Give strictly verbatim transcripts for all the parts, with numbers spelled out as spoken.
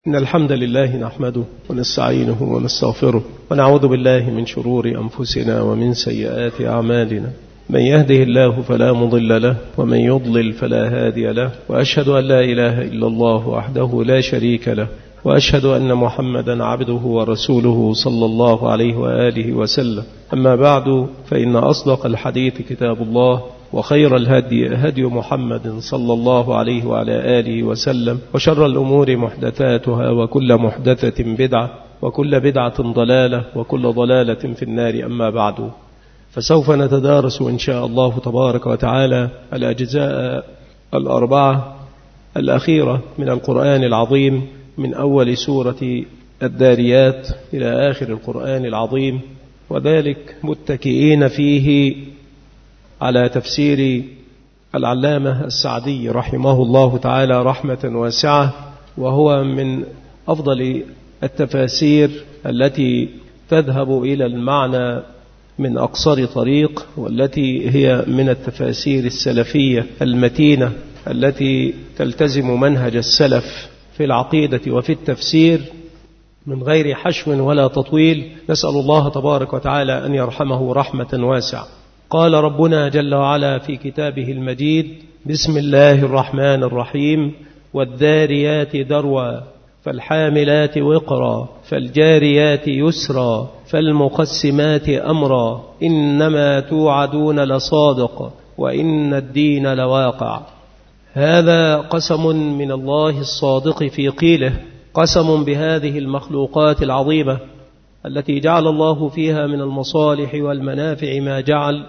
إن الحمد لله نحمده ونستعينه ونستغفره ونعوذ بالله من شرور أنفسنا ومن سيئات أعمالنا. من يهده الله فلا مضل له ومن يضلل فلا هادي له، وأشهد أن لا إله إلا الله وحده لا شريك له، وأشهد أن محمدا عبده ورسوله صلى الله عليه وآله وسلم. أما بعد، فإن أصدق الحديث كتاب الله، وخير الهدي هدي محمد صلى الله عليه وعلى آله وسلم، وشر الأمور محدثاتها، وكل محدثة بدعة، وكل بدعة ضلالة، وكل ضلالة في النار. أما بعد، فسوف نتدارس إن شاء الله تبارك وتعالى الأجزاء الأربعة الأخيرة من القرآن العظيم، من أول سورة الذاريات إلى آخر القرآن العظيم، وذلك متكئين فيه على تفسير العلامة السعدي رحمه الله تعالى رحمة واسعة، وهو من أفضل التفاسير التي تذهب إلى المعنى من أقصر طريق، والتي هي من التفاسير السلفية المتينة التي تلتزم منهج السلف في العقيدة وفي التفسير من غير حشو ولا تطويل. نسأل الله تبارك وتعالى أن يرحمه رحمة واسعة. قال ربنا جل وعلا في كتابه المجيد: بسم الله الرحمن الرحيم: والذاريات ذروا فالحاملات وقرا فالجاريات يسرا فالمقسمات أمرا إنما توعدون لصادق وإن الدين لواقع. هذا قسم من الله الصادق في قيله، قسم بهذه المخلوقات العظيمة التي جعل الله فيها من المصالح والمنافع ما جعل،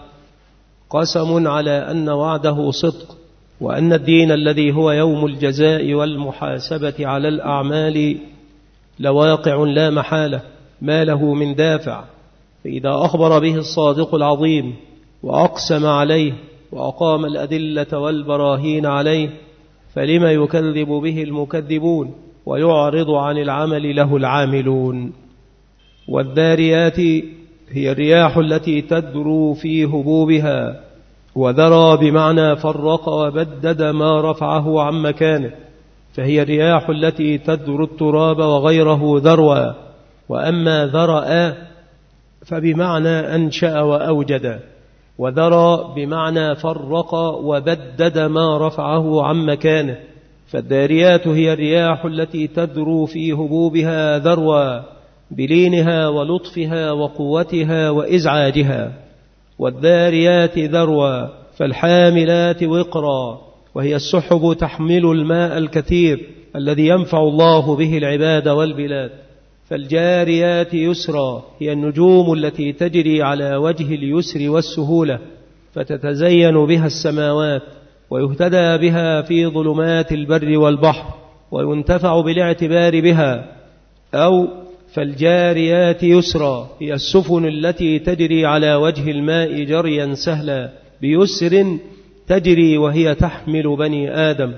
قسم على أن وعده صدق، وأن الدين الذي هو يوم الجزاء والمحاسبة على الأعمال لواقع لا محالة، ما له من دافع. فإذا أخبر به الصادق العظيم وأقسم عليه وأقام الأدلة والبراهين عليه، فلما يكذب به المكذبون ويعرض عن العمل له العاملون. والذاريات هي الرياح التي تدرو في هبوبها، وذرى بمعنى فرق وبدد ما رفعه عن مكانه، فهي الرياح التي تدر التراب وغيره ذروى. وأما ذرأ فبمعنى أنشأ وأوجد، وذرى بمعنى فرق وبدد ما رفعه عن مكانه. فالذاريات هي الرياح التي تدرو في هبوبها ذروى بلينها ولطفها وقوتها وإزعاجها. والذاريات ذروى فالحاملات وقرا، وهي السحب تحمل الماء الكثير الذي ينفع الله به العباد والبلاد. فالجاريات يسرا هي النجوم التي تجري على وجه اليسر والسهولة، فتتزين بها السماوات، ويهتدى بها في ظلمات البر والبحر، وينتفع بالاعتبار بها. أو فالجاريات يسرا هي السفن التي تجري على وجه الماء جريا سهلا بيسر، تجري وهي تحمل بني آدم.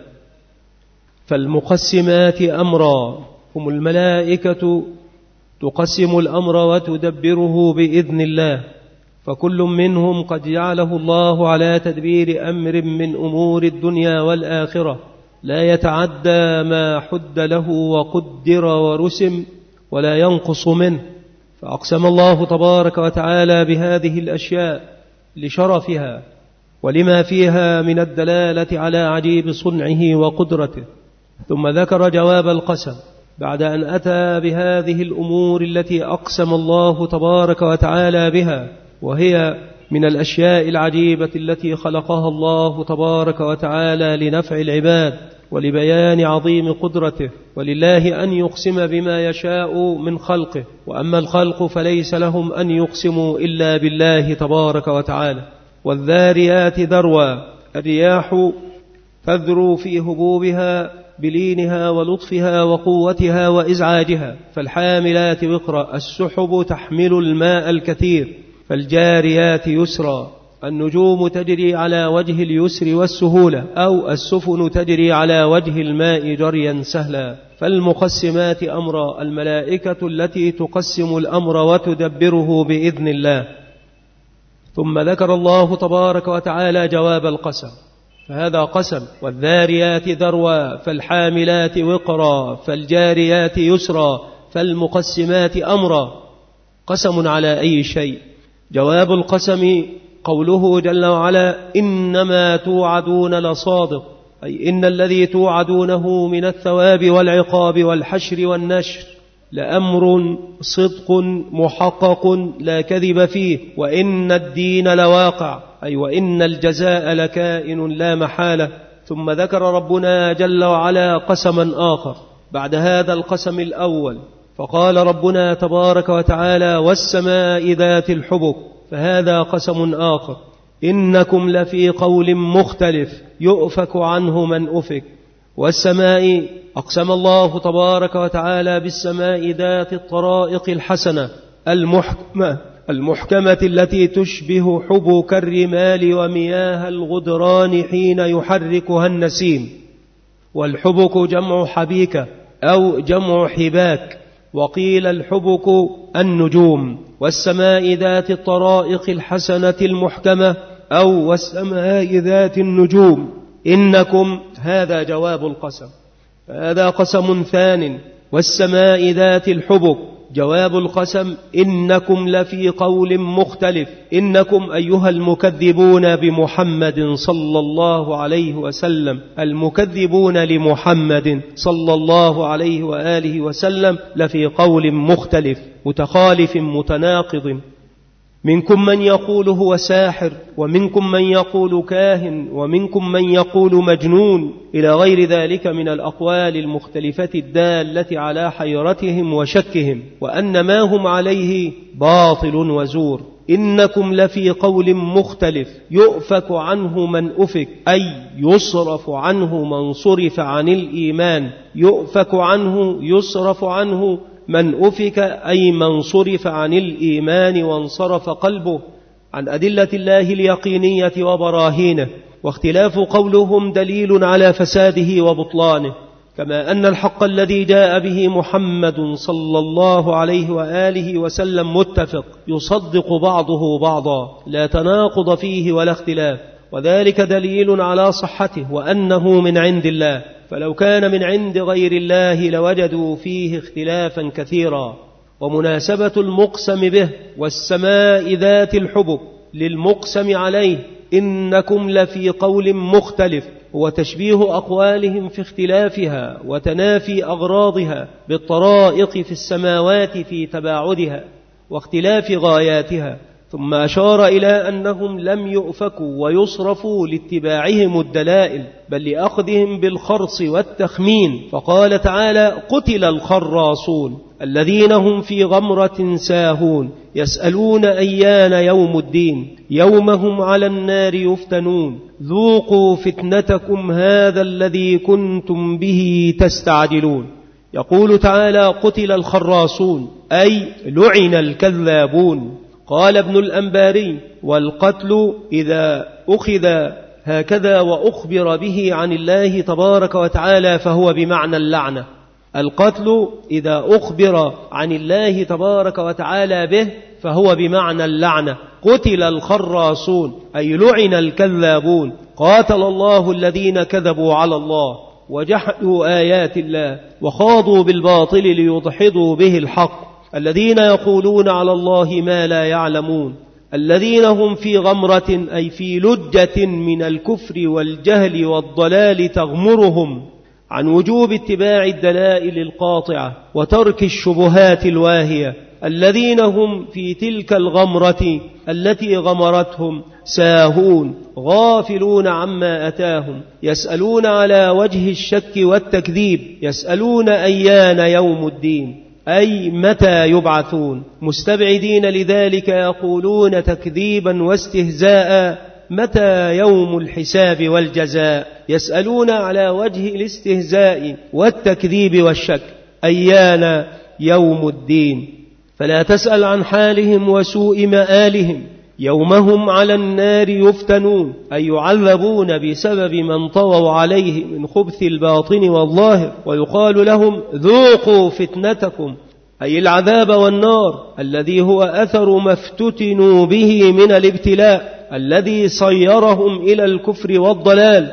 فالمقسمات أمرا هم الملائكة، تقسم الأمر وتدبره بإذن الله، فكل منهم قد جعله الله على تدبير أمر من أمور الدنيا والآخرة، لا يتعدى ما حد له وقدر ورسم، ولا ينقص منه. فأقسم الله تبارك وتعالى بهذه الأشياء لشرفها ولما فيها من الدلالة على عجيب صنعه وقدرته، ثم ذكر جواب القسم بعد أن أتى بهذه الأمور التي أقسم الله تبارك وتعالى بها، وهي من الأشياء العجيبة التي خلقها الله تبارك وتعالى لنفع العباد ولبيان عظيم قدرته. ولله أن يقسم بما يشاء من خلقه، وأما الخلق فليس لهم أن يقسموا إلا بالله تبارك وتعالى. والذاريات ذروا الرياح تذرو في هبوبها بلينها ولطفها وقوتها وإزعاجها. فالحاملات وقرا السحب تحمل الماء الكثير. فالجاريات يسرا النجوم تجري على وجه اليسر والسهولة، أو السفن تجري على وجه الماء جريا سهلا. فالمقسمات أمرا الملائكة التي تقسم الأمر وتدبره بإذن الله. ثم ذكر الله تبارك وتعالى جواب القسم فهذا قسم. والذاريات ذروا فالحاملات وقرا فالجاريات يسرا فالمقسمات أمرا. قسم على أي شيء؟ جواب القسم قوله جل وعلا إنما توعدون لصادق، أي إن الذي توعدونه من الثواب والعقاب والحشر والنشر لأمر صدق محقق لا كذب فيه، وإن الدين لواقع، أي وإن الجزاء لكائن لا محالة. ثم ذكر ربنا جل وعلا قسما آخر بعد هذا القسم الأول، فقال ربنا تبارك وتعالى والسماء ذات الحبك، فهذا قسم آخر. إنكم لفي قول مختلف يؤفك عنه من أفك. والسماء أقسم الله تبارك وتعالى بالسماء ذات الطرائق الحسنة المحكمة المحكمة التي تشبه حبك الرمال ومياه الغدران حين يحركها النسيم. والحبك جمع حبيكة أو جمع حباك، وقيل الحبك النجوم. والسماء ذات الطرائق الحسنة المحكمة أو والسماء ذات النجوم. إنكم هذا جواب القسم، هذا قسم ثان. والسماء ذات الحبك جواب القسم إنكم لفي قول مختلف. إنكم أيها المكذبون بمحمد صلى الله عليه وسلم، المكذبون لمحمد صلى الله عليه وآله وسلم لفي قول مختلف متخالف متناقض. منكم من يقول هو ساحر، ومنكم من يقول كاهن، ومنكم من يقول مجنون، إلى غير ذلك من الأقوال المختلفة الدالة على حيرتهم وشكهم، وأن ما هم عليه باطل وزور. إنكم لفي قول مختلف يؤفك عنه من أفك، أي يصرف عنه من صرف عن الإيمان. يؤفك عنه يصرف عنه من أفك، أي من صرف عن الإيمان وانصرف قلبه عن أدلة الله اليقينية وبراهينه. واختلاف قولهم دليل على فساده وبطلانه، كما أن الحق الذي جاء به محمد صلى الله عليه وآله وسلم متفق يصدق بعضه بعضا، لا تناقض فيه ولا اختلاف، وذلك دليل على صحته وأنه من عند الله. فلو كان من عند غير الله لوجدوا فيه اختلافا كثيرا. ومناسبة المقسم به والسماء ذات الحبك للمقسم عليه إنكم لفي قول مختلف هو تشبيه أقوالهم في اختلافها وتنافي أغراضها بالطرائق في السماوات في تباعدها واختلاف غاياتها. ثم أشار إلى أنهم لم يؤفكوا ويصرفوا لاتباعهم الدلائل، بل لأخذهم بالخرص والتخمين. فقال تعالى قتل الخراصون الذين هم في غمرة ساهون يسألون أيان يوم الدين يوم هم على النار يفتنون ذوقوا فتنتكم هذا الذي كنتم به تستعجلون. يقول تعالى قتل الخراصون أي لعن الكذابون. قال ابن الأنباري والقتل إذا أخذ هكذا وأخبر به عن الله تبارك وتعالى فهو بمعنى اللعنة. القتل إذا أخبر عن الله تبارك وتعالى به فهو بمعنى اللعنة. قتل الخراصون أي لعن الكذابون. قاتل الله الذين كذبوا على الله وجحدوا آيات الله وخاضوا بالباطل ليضحضوا به الحق، الذين يقولون على الله ما لا يعلمون، الذين هم في غمرة أي في لجة من الكفر والجهل والضلال تغمرهم عن وجوب اتباع الدلائل القاطعة وترك الشبهات الواهية، الذين هم في تلك الغمرة التي غمرتهم ساهون غافلون عما أتاهم، يسألون على وجه الشك والتكذيب، يسألون أيان يوم الدين أي متى يبعثون، مستبعدين لذلك يقولون تكذيبا واستهزاء متى يوم الحساب والجزاء، يسألون على وجه الاستهزاء والتكذيب والشك أيان يوم الدين. فلا تسأل عن حالهم وسوء مآلهم يومهم على النار يفتنون أي يعذبون بسبب من طووا عليه من خبث الباطن والظاهر، ويقال لهم ذوقوا فتنتكم أي العذاب والنار الذي هو أثر ما افتتنوا به من الابتلاء الذي صيرهم إلى الكفر والضلال.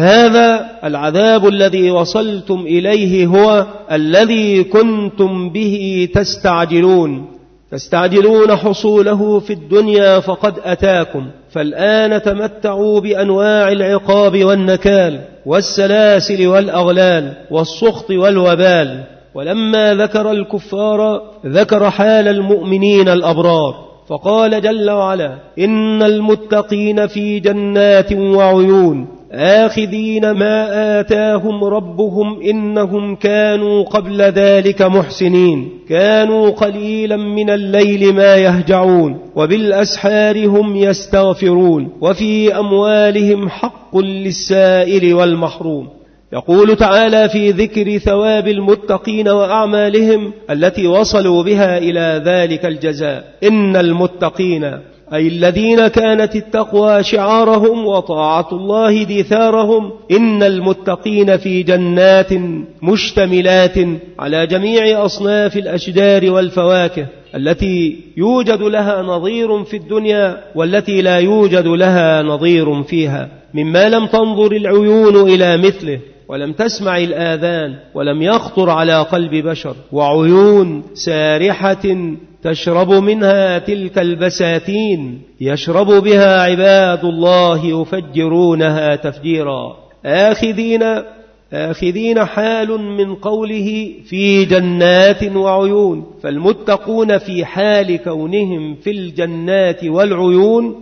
هذا العذاب الذي وصلتم إليه هو الذي كنتم به تستعجلون تستعجلون حصوله في الدنيا فقد أتاكم، فالآن تمتعوا بأنواع العقاب والنكال والسلاسل والأغلال والسخط والوبال. ولما ذكر الكفار ذكر حال المؤمنين الأبرار، فقال جل وعلا: إن المتقين في جنات وعيون آخذين ما آتاهم ربهم إنهم كانوا قبل ذلك محسنين، كانوا قليلا من الليل ما يهجعون وبالأسحار هم يستغفرون وفي أموالهم حق للسائل والمحروم. يقول تعالى في ذكر ثواب المتقين وأعمالهم التي وصلوا بها إلى ذلك الجزاء: إن المتقين، أي الذين كانت التقوى شعارهم وطاعة الله دثارهم، إن المتقين في جنات مشتملات على جميع أصناف الأشجار والفواكه التي يوجد لها نظير في الدنيا والتي لا يوجد لها نظير فيها، مما لم تنظر العيون إلى مثله ولم تسمع الآذان ولم يخطر على قلب بشر، وعيون سارحة تشرب منها تلك البساتين يشرب بها عباد الله يفجرونها تفجيرا. آخذين آخذين حال من قوله في جنات وعيون، فالمتقون في حال كونهم في الجنات والعيون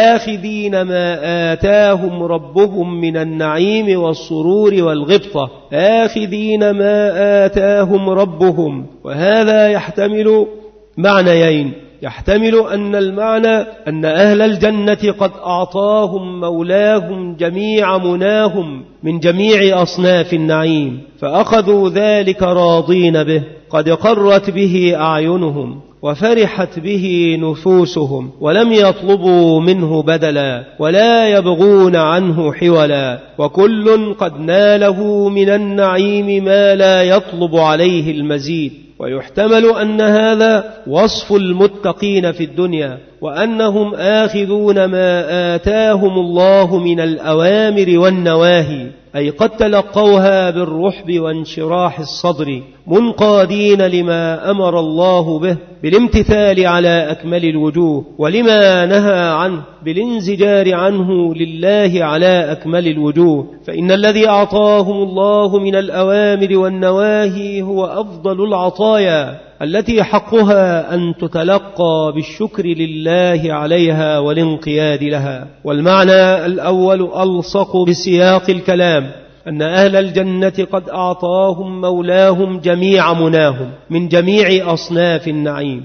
آخذين ما آتاهم ربهم من النعيم والسرور والغبطة، آخذين ما آتاهم ربهم. وهذا يحتمل معنيين: يحتمل أن المعنى أن أهل الجنة قد أعطاهم مولاهم جميع مناهم من جميع أصناف النعيم، فأخذوا ذلك راضين به، قد قرت به أعينهم وفرحت به نفوسهم، ولم يطلبوا منه بدلا ولا يبغون عنه حولا، وكل قد ناله من النعيم ما لا يطلب عليه المزيد. ويحتمل أن هذا وصف المتقين في الدنيا، وأنهم آخذون ما آتاهم الله من الأوامر والنواهي، أي قد تلقوها بالرحب وانشراح الصدر، منقادين لما أمر الله به بالامتثال على أكمل الوجوه، ولما نهى عنه بالانزجار عنه لله على أكمل الوجوه. فإن الذي أعطاهم الله من الأوامر والنواهي هو أفضل العطايا التي حقها أن تتلقى بالشكر لله عليها والانقياد لها. والمعنى الأول ألصق بسياق الكلام، أن أهل الجنة قد أعطاهم مولاهم جميع مناهم من جميع أصناف النعيم،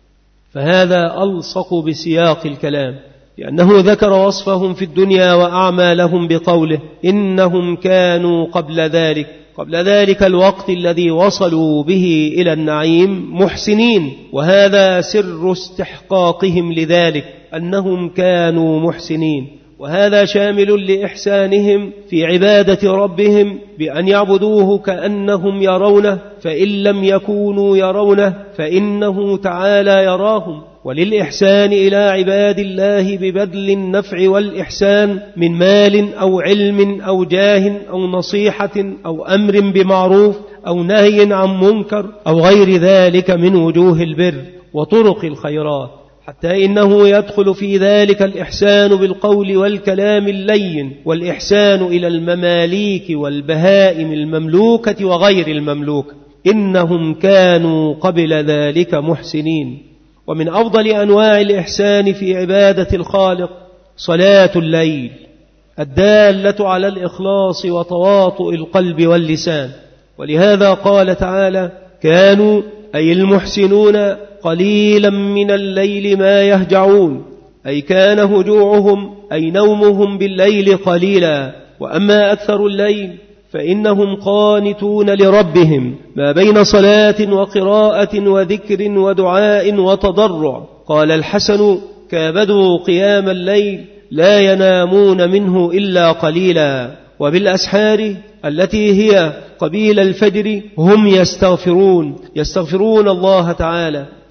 فهذا ألصق بسياق الكلام، لأنه ذكر وصفهم في الدنيا وأعمالهم بقوله: إنهم كانوا قبل ذلك قبل ذلك الوقت الذي وصلوا به إلى النعيم محسنين. وهذا سر استحقاقهم لذلك، أنهم كانوا محسنين، وهذا شامل لإحسانهم في عبادة ربهم بأن يعبدوه كأنهم يرونه، فإن لم يكونوا يرونه فإنه تعالى يراهم. وللإحسان إلى عباد الله ببذل النفع والإحسان من مال أو علم أو جاه أو نصيحة أو أمر بمعروف أو نهي عن منكر أو غير ذلك من وجوه البر وطرق الخيرات، حتى إنه يدخل في ذلك الإحسان بالقول والكلام اللين، والإحسان إلى المماليك والبهائم المملوكة وغير المملوكة. إنهم كانوا قبل ذلك محسنين. ومن أفضل أنواع الإحسان في عبادة الخالق صلاة الليل، الدالة على الإخلاص وتواطؤ القلب واللسان. ولهذا قال تعالى: كانوا، أي المحسنون، قليلا من الليل ما يهجعون، أي كان هجوعهم أي نومهم بالليل قليلا. وأما أكثر الليل فإنهم قانتون لربهم ما بين صلاة وقراءة وذكر ودعاء وتضرع. قال الحسن: كابدوا قيام الليل لا ينامون منه إلا قليلا. وبالأسحار التي هي قبيل الفجر هم يستغفرون يستغفرون الله تعالى،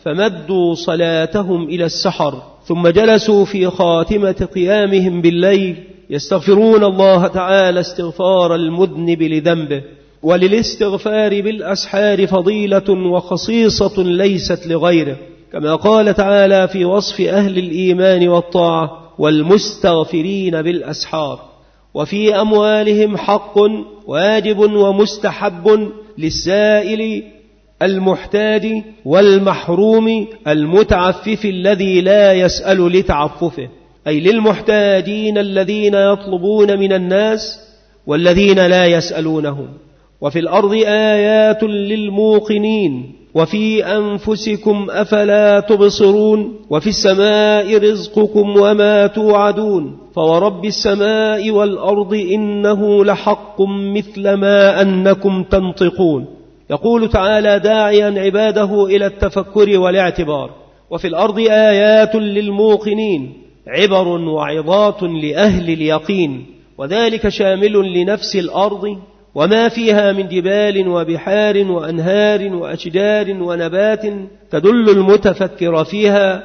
فمدوا صلاتهم إلى السحر، ثم جلسوا في خاتمة قيامهم بالليل يستغفرون الله تعالى استغفار المذنب لذنبه. وللاستغفار بالأسحار فضيلة وخصيصة ليست لغيره، كما قال تعالى في وصف أهل الإيمان والطاعة: والمستغفرين بالأسحار. وفي أموالهم حق واجب ومستحب للسائل المحتاج والمحروم المتعفف الذي لا يسأل لتعففه، أي للمحتاجين الذين يطلبون من الناس والذين لا يسألونهم. وفي الأرض آيات للموقنين وفي أنفسكم أفلا تبصرون وفي السماء رزقكم وما توعدون فورب السماء والأرض إنه لحق مثل ما أنكم تنطقون. يقول تعالى داعيا عباده إلى التفكر والاعتبار: وفي الأرض آيات للموقنين، عبر وعظات لأهل اليقين، وذلك شامل لنفس الأرض وما فيها من جبال وبحار وأنهار وأشجار ونبات تدل المتفكر فيها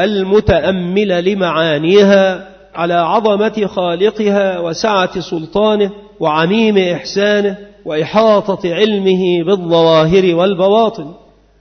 المتأمل لمعانيها على عظمة خالقها وسعة سلطانه وعميم إحسانه وإحاطة علمه بالظواهر والبواطن.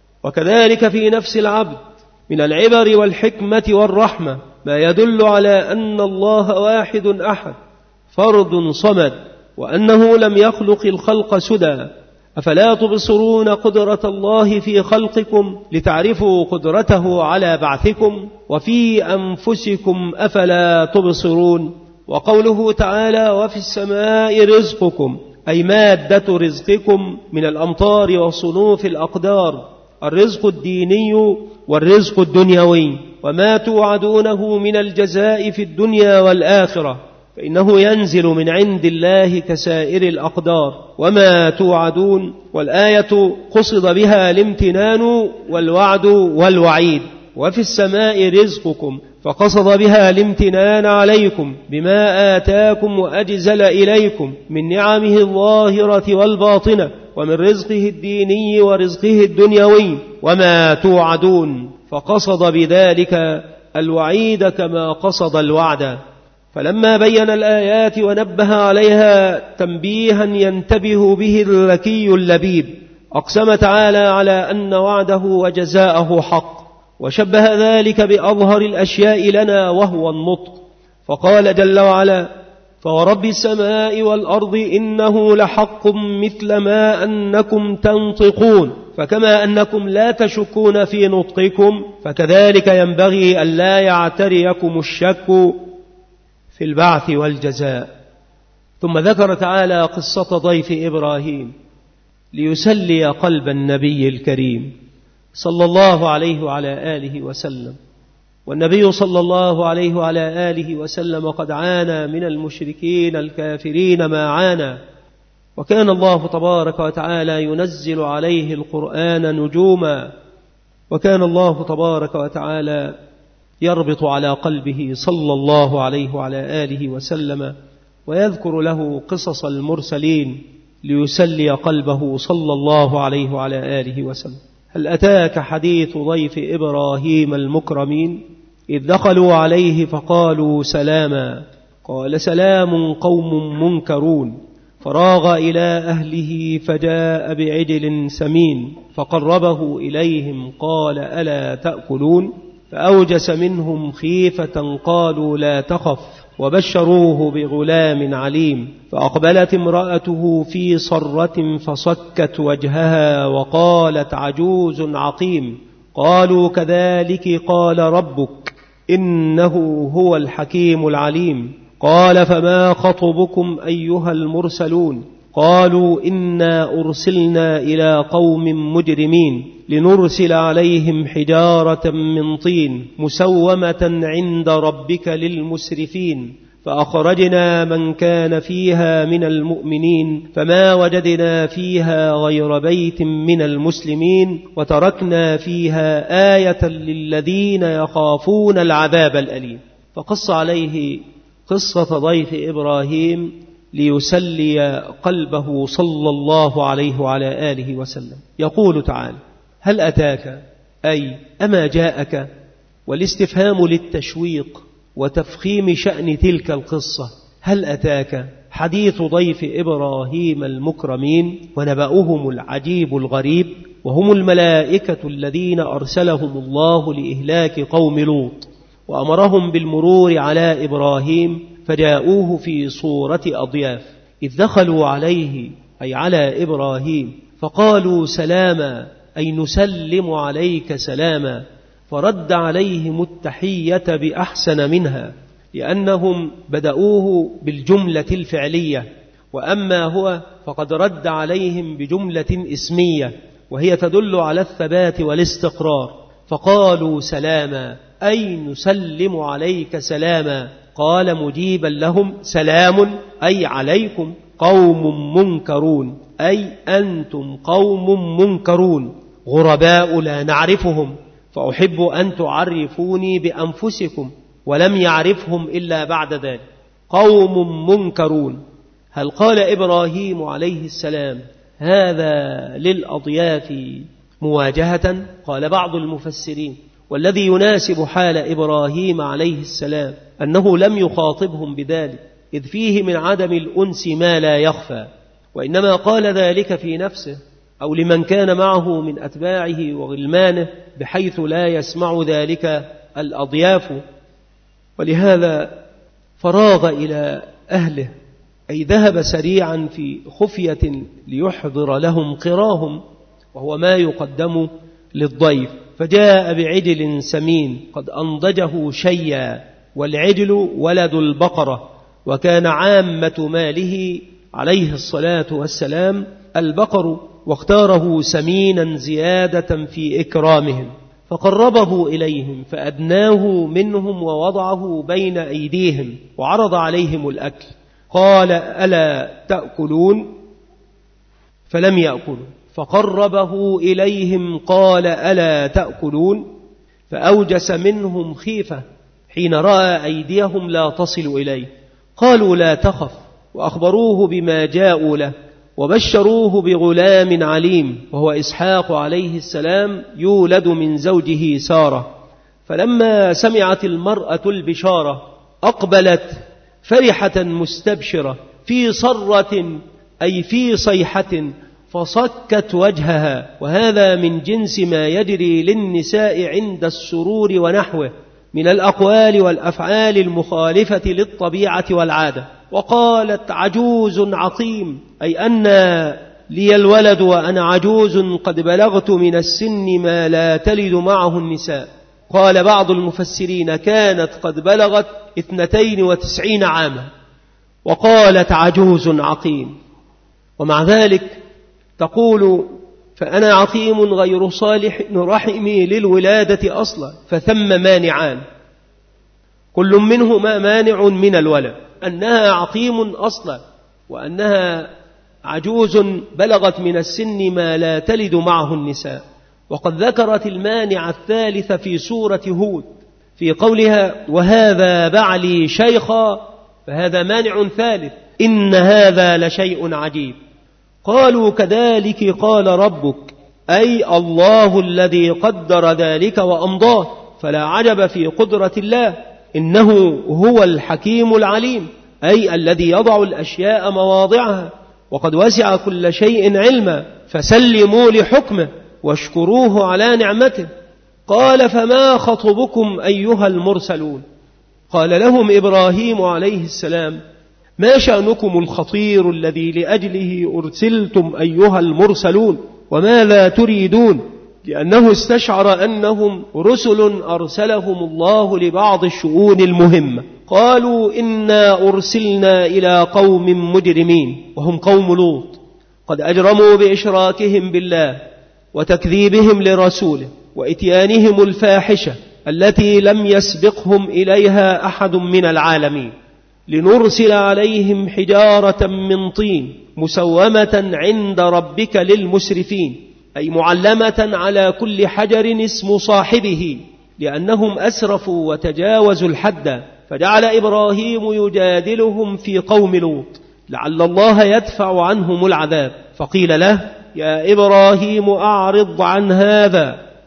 وكذلك في نفس العبد من العبر والحكمة والرحمة ما يدل على أن الله واحد أحد فرد صمد، وأنه لم يخلق الخلق سدى. أفلا تبصرون قدرة الله في خلقكم لتعرفوا قدرته على بعثكم؟ وفي أنفسكم أفلا تبصرون. وقوله تعالى: وفي السماء رزقكم، أي مادة رزقكم من الأمطار وصنوف الأقدار، الرزق الديني والرزق الدنيوي، وما توعدونه من الجزاء في الدنيا والآخرة فإنه ينزل من عند الله كسائر الأقدار. وما توعدون، والآية قصد بها الامتنان والوعد والوعيد. وفي السماء رزقكم، فقصد بها الامتنان عليكم بما آتاكم وأجزل إليكم من نعمه الظاهرة والباطنة ومن رزقه الديني ورزقه الدنيوي. وما توعدون، فقصد بذلك الوعيد كما قصد الوعد. فلما بين الآيات ونبه عليها تنبيها ينتبه به الذكي اللبيب، أقسم تعالى على أن وعده وجزاءه حق، وشبه ذلك بأظهر الأشياء لنا وهو النطق، فقال جل وعلا: فورب السماء والأرض إنه لحق مثل ما أنكم تنطقون. فكما أنكم لا تشكون في نطقكم فكذلك ينبغي أن لا يعتريكم الشك في البعث والجزاء. ثم ذكر تعالى قصة ضيف إبراهيم ليسلي قلب النبي الكريم صلى الله عليه وعلى آله وسلم. والنبي صلى الله عليه وعلى آله وسلم قد عانى من المشركين الكافرين ما عانى، وكان الله تبارك وتعالى ينزل عليه القرآن نجوما، وكان الله تبارك وتعالى يربط على قلبه صلى الله عليه وعلى آله وسلم ويذكر له قصص المرسلين ليسلي قلبه صلى الله عليه وعلى آله وسلم. هل أتاك حديث ضيف إبراهيم المكرمين إذ دخلوا عليه فقالوا سلاما، قال سلام قوم منكرون، فراغ إلى أهله فجاء بعجل سمين فقربه إليهم قال ألا تأكلون؟ فأوجس منهم خيفة قالوا لا تخف وبشروه بغلام عليم. فأقبلت امرأته في صرة فصكت وجهها وقالت عجوز عقيم. قالوا كذلك قال ربك إنه هو الحكيم العليم. قال فما خطبكم أيها المرسلون؟ قالوا إنا أرسلنا إلى قوم مجرمين لنرسل عليهم حجارة من طين مسومة عند ربك للمسرفين. فأخرجنا من كان فيها من المؤمنين فما وجدنا فيها غير بيت من المسلمين وتركنا فيها آية للذين يخافون العذاب الأليم. فقص عليه قصة ضيف إبراهيم ليسلي قلبه صلى الله عليه وعلى آله وسلم. يقول تعالى هل أتاك أي أما جاءك، والاستفهام للتشويق وتفخيم شأن تلك القصة. هل أتاك حديث ضيف إبراهيم المكرمين ونبأهم العجيب الغريب، وهم الملائكة الذين أرسلهم الله لإهلاك قوم لوط، وأمرهم بالمرور على إبراهيم فجاءوه في صورة أضياف، إذ دخلوا عليه أي على إبراهيم فقالوا سلاما، أي نسلم عليك سلاما، فرد عليهم التحية بأحسن منها، لأنهم بدأوه بالجملة الفعلية، وأما هو فقد رد عليهم بجملة اسمية وهي تدل على الثبات والاستقرار، فقالوا سلاما أي نسلم عليك سلاما. قال مجيبا لهم سلام أي عليكم قوم منكرون، أي أنتم قوم منكرون غرباء لا نعرفهم، فأحب أن تعرفوني بأنفسكم، ولم يعرفهم إلا بعد ذلك. قوم منكرون. هل قال إبراهيم عليه السلام هذا للأضياف مواجهة؟ قال بعض المفسرين والذي يناسب حال إبراهيم عليه السلام أنه لم يخاطبهم بذلك، إذ فيه من عدم الأنس ما لا يخفى، وإنما قال ذلك في نفسه أو لمن كان معه من أتباعه وغلمانه، بحيث لا يسمع ذلك الأضياف. ولهذا فراغ إلى أهله، أي ذهب سريعا في خفية ليحضر لهم قراهم، وهو ما يقدم للضيف، فجاء بعجل سمين قد أنضجه شيئا، والعجل ولد البقرة، وكان عامة ماله عليه الصلاة والسلام البقر، واختاره سمينا زيادة في إكرامهم، فقربه إليهم فأدناه منهم ووضعه بين أيديهم وعرض عليهم الأكل. قال ألا تأكلون؟ فلم يأكلوا. فقربه إليهم قال ألا تأكلون؟ فأوجس منهم خيفة حين رأى أيديهم لا تصل إليه. قالوا لا تخف، وأخبروه بما جاءوا له، وبشروه بغلام عليم وهو إسحاق عليه السلام يولد من زوجه سارة. فلما سمعت المرأة البشارة أقبلت فرحة مستبشرة في صرة أي في صيحة، فصكت وجهها، وهذا من جنس ما يجري للنساء عند السرور ونحوه من الأقوال والأفعال المخالفة للطبيعة والعادة. وقالت عجوز عقيم، أي أن لي الولد وأنا عجوز قد بلغت من السن ما لا تلد معه النساء. قال بعض المفسرين كانت قد بلغت اثنتين وتسعين عاما، وقالت عجوز عقيم. ومع ذلك تقول فأنا عقيم غير صالح رحمي للولادة أصلا، فثم مانعان كل منهما مانع من الولد، أنها عقيم أصلا، وأنها عجوز بلغت من السن ما لا تلد معه النساء. وقد ذكرت المانع الثالث في سورة هود في قولها وهذا بعلي شيخا، فهذا مانع ثالث، إن هذا لشيء عجيب. قالوا كذلك قال ربك، أي الله الذي قدر ذلك وأمضاه، فلا عجب في قدرة الله، إنه هو الحكيم العليم، أي الذي يضع الأشياء مواضعها، وقد وسع كل شيء علما، فسلموا لحكمه واشكروه على نعمته. قال فما خطبكم أيها المرسلون؟ قال لهم إبراهيم عليه السلام ما شأنكم الخطير الذي لأجله أرسلتم أيها المرسلون، وماذا تريدون؟ لأنه استشعر أنهم رسل أرسلهم الله لبعض الشؤون المهمة. قالوا إنا أرسلنا إلى قوم مجرمين، وهم قوم لوط، قد أجرموا بإشراكهم بالله وتكذيبهم لرسوله وإتيانهم الفاحشة التي لم يسبقهم إليها أحد من العالمين، لنرسل عليهم حجارة من طين مسومة عند ربك للمسرفين، أي معلمة على كل حجر اسم صاحبه، لأنهم أسرفوا وتجاوزوا الحد. فجعل إبراهيم يجادلهم في قوم لوط لعل الله يدفع عنهم العذاب، فقيل له يا إبراهيم أعرض عن هذا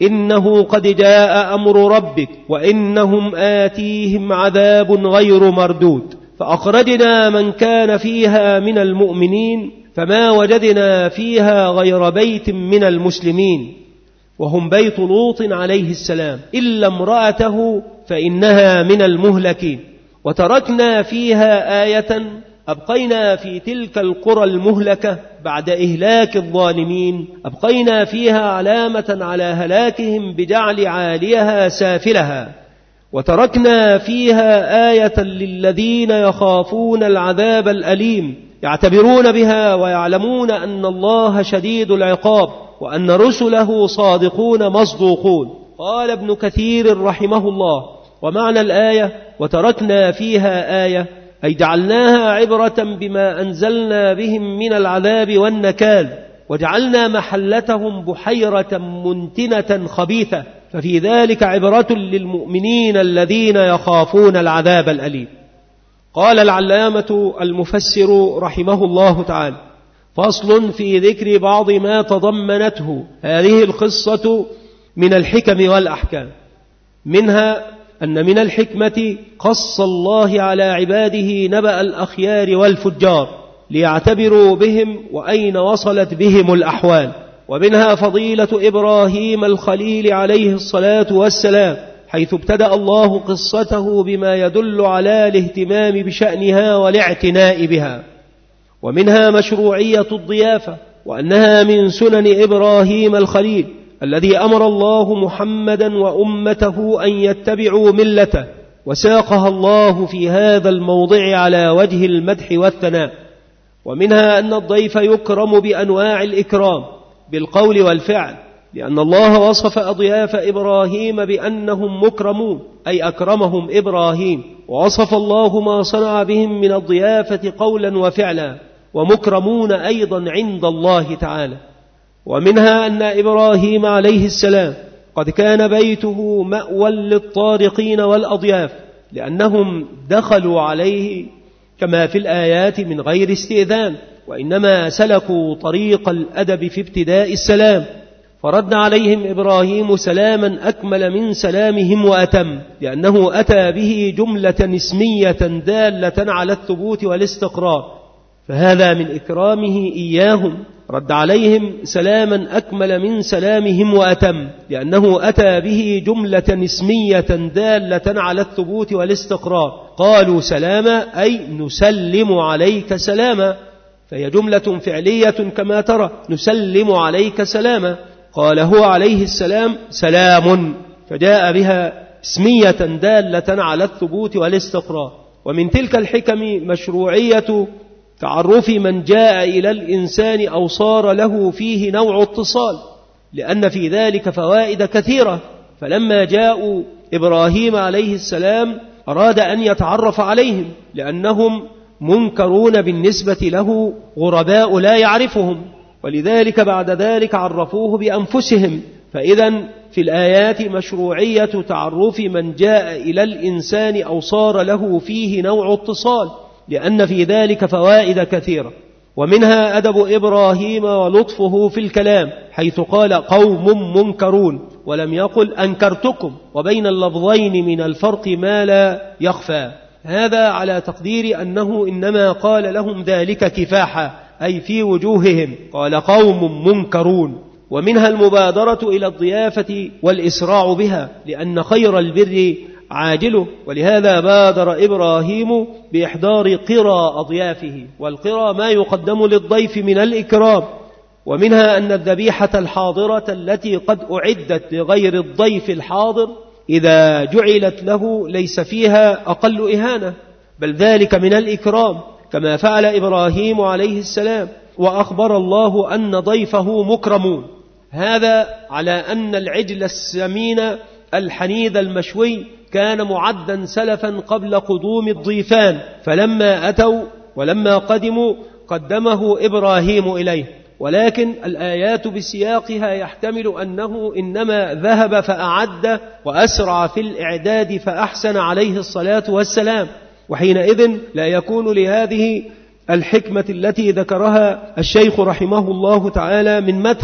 إنه قد جاء أمر ربك وإنهم آتيهم عذاب غير مردود فأخرجنا من كان فيها من المؤمنين فما وجدنا فيها غير بيت من المسلمين وهم بيت لوط عليه السلام إلا امرأته فإنها من المهلكين وتركنا فيها آية أبقينا في تلك القرى المهلكة بعد إهلاك الظالمين أبقينا فيها علامة على هلاكهم بجعل عاليها سافلها وتركنا فيها آية للذين يخافون العذاب الأليم يعتبرون بها ويعلمون أن الله شديد العقاب وأن رسله صادقون مصدوقون. قال ابن كثير رحمه الله ومعنى الآية وتركنا فيها آية أي جعلناها عبرة بما أنزلنا بهم من العذاب والنكال وجعلنا محلتهم بحيرة منتنة خبيثة ففي ذلك عبرة للمؤمنين الذين يخافون العذاب الأليم. قال العلامة المفسر رحمه الله تعالى فصل في ذكر بعض ما تضمنته هذه القصة من الحكم والأحكام. منها أن من الحكمة قص الله على عباده نبأ الأخيار والفجار ليعتبروا بهم وأين وصلت بهم الأحوال. ومنها فضيلة إبراهيم الخليل عليه الصلاة والسلام حيث ابتدأ الله قصته بما يدل على الاهتمام بشأنها والاعتناء بها. ومنها مشروعية الضيافة وأنها من سنن إبراهيم الخليل الذي أمر الله محمدا وأمته أن يتبعوا ملته وساقها الله في هذا الموضع على وجه المدح والثناء. ومنها أن الضيف يكرم بأنواع الإكرام بالقول والفعل لأن الله وصف أضياف إبراهيم بأنهم مكرمون أي أكرمهم إبراهيم ووصف الله ما صنع بهم من الضيافة قولا وفعلا ومكرمون أيضا عند الله تعالى. ومنها أن إبراهيم عليه السلام قد كان بيته مأوى للطارقين والأضياف لأنهم دخلوا عليه كما في الآيات من غير استئذان وإنما سلكوا طريق الأدب في ابتداء السلام فرد عليهم إبراهيم سلاما أكمل من سلامهم وأتم لأنه أتى به جملة اسمية دالة على الثبوت والاستقرار فهذا من إكرامه إياهم. رد عليهم سلاما أكمل من سلامهم وأتم لأنه أتى به جملة اسمية دالة على الثبوت والاستقرار. قالوا سلاما أي نسلم عليك سلاما فهي جملة فعلية كما ترى نسلم عليك سلاما. قال هو عليه السلام سلام فجاء بها اسمية دالة على الثبوت والاستقرار. ومن تلك الحكم مشروعية تعرف من جاء إلى الإنسان أو صار له فيه نوع اتصال لأن في ذلك فوائد كثيرة. فلما جاءوا إبراهيم عليه السلام أراد أن يتعرف عليهم لأنهم منكرون بالنسبة له غرباء لا يعرفهم ولذلك بعد ذلك عرفوه بأنفسهم. فإذا في الآيات مشروعية تعرف من جاء إلى الإنسان أو صار له فيه نوع اتصال لأن في ذلك فوائد كثيرة. ومنها أدب إبراهيم ولطفه في الكلام حيث قال قوم منكرون ولم يقل أنكرتكم وبين اللفظين من الفرق ما لا يخفى. هذا على تقدير أنه إنما قال لهم ذلك كفاحا أي في وجوههم قال قوم منكرون. ومنها المبادرة إلى الضيافة والإسراع بها لأن خير البر عاجله ولهذا بادر إبراهيم بإحضار قرى أضيافه والقرى ما يقدم للضيف من الإكرام. ومنها أن الذبيحة الحاضرة التي قد أعدت لغير الضيف الحاضر إذا جعلت له ليس فيها أقل إهانة بل ذلك من الإكرام كما فعل إبراهيم عليه السلام وأخبر الله أن ضيفه مكرمون. هذا على أن العجل السمين الحنيذ المشوي كان معدا سلفا قبل قدوم الضيفان فلما أتوا ولما قدموا قدمه إبراهيم إليه. ولكن الآيات بسياقها يحتمل أنه إنما ذهب فأعد وأسرع في الإعداد فأحسن عليه الصلاة والسلام وحينئذ لا يكون لهذه الحكمة التي ذكرها الشيخ رحمه الله تعالى من مدخل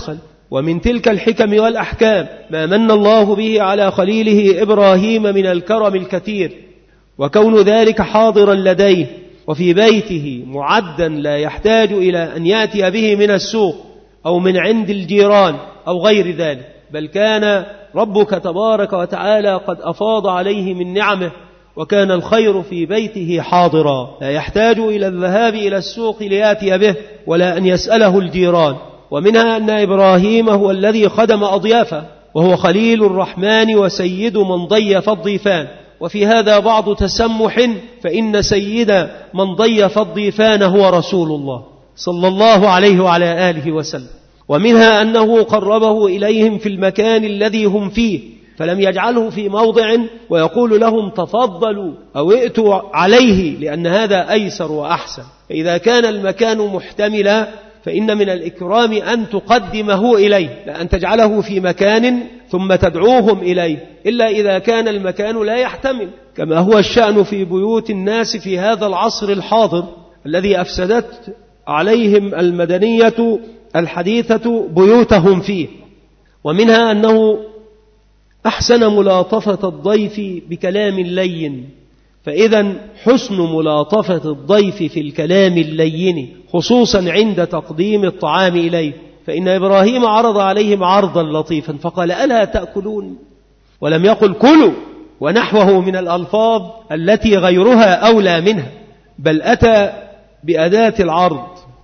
ومن تلك الحكم والأحكام ما من الله به على خليله إبراهيم من الكرم الكثير، وكون ذلك حاضرا لديه وفي بيته معدا لا يحتاج إلى أن يأتي به من السوق أو من عند الجيران أو غير ذلك، بل كان ربك تبارك وتعالى قد أفاض عليه من نعمه، وكان الخير في بيته حاضرا لا يحتاج إلى الذهاب إلى السوق ليأتي به ولا أن يسأله الجيران. ومنها أن إبراهيم هو الذي خدم أضيافه، وهو خليل الرحمن وسيد من ضيف الضيفان. وفي هذا بعض تسمح، فإن سيد من ضيف الضيفان هو رسول الله صلى الله عليه وعلى آله وسلم. ومنها أنه قربه إليهم في المكان الذي هم فيه، فلم يجعله في موضع ويقول لهم تفضلوا أو ائتوا عليه، لأن هذا أيسر وأحسن. فإذا كان المكان محتملا فإن من الإكرام أن تقدمه إليه، لا أن تجعله في مكان ثم تدعوهم إليه، إلا إذا كان المكان لا يحتمل، كما هو الشأن في بيوت الناس في هذا العصر الحاضر الذي أفسدت عليهم المدنية الحديثة بيوتهم فيه. ومنها أنه أحسن ملاطفة الضيف بكلام لين، فإذا حسن ملاطفة الضيف في الكلام اللين خصوصا عند تقديم الطعام إليه، فإن إبراهيم عرض عليهم عرضا لطيفا فقال ألا تأكلون، ولم يقل كلوا ونحوه من الألفاظ التي غيرها أولى منها، بل أتى بأداة العرض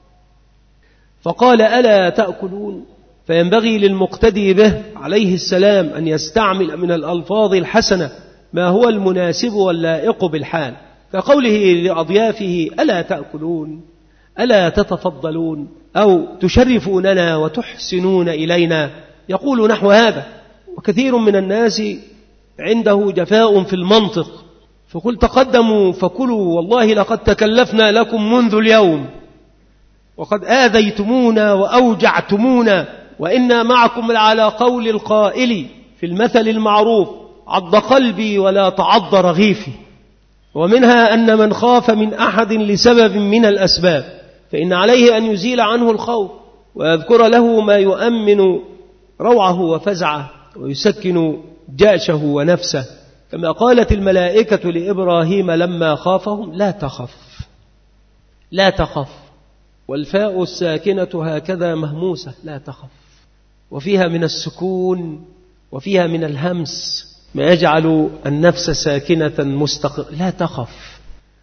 فقال ألا تأكلون. فينبغي للمقتدي به عليه السلام أن يستعمل من الألفاظ الحسنة ما هو المناسب واللائق بالحال، كقوله لأضيافه ألا تأكلون، ألا تتفضلون، أو تشرفوننا وتحسنون إلينا، يقول نحو هذا. وكثير من الناس عنده جفاء في المنطق، فقل تقدموا فكلوا والله لقد تكلفنا لكم منذ اليوم وقد آذيتمونا وأوجعتمونا، وإنا معكم على قول القائل في المثل المعروف عض قلبي ولا تعض رغيفي. ومنها أن من خاف من أحد لسبب من الأسباب فإن عليه أن يزيل عنه الخوف ويذكر له ما يؤمن روعه وفزعه ويسكن جأشه ونفسه، كما قالت الملائكة لإبراهيم لما خافهم لا تخف لا تخف، والفاء الساكنة هكذا مهموسة لا تخف، وفيها من السكون وفيها من الهمس ما يجعل النفس ساكنة مستقرة لا تخف.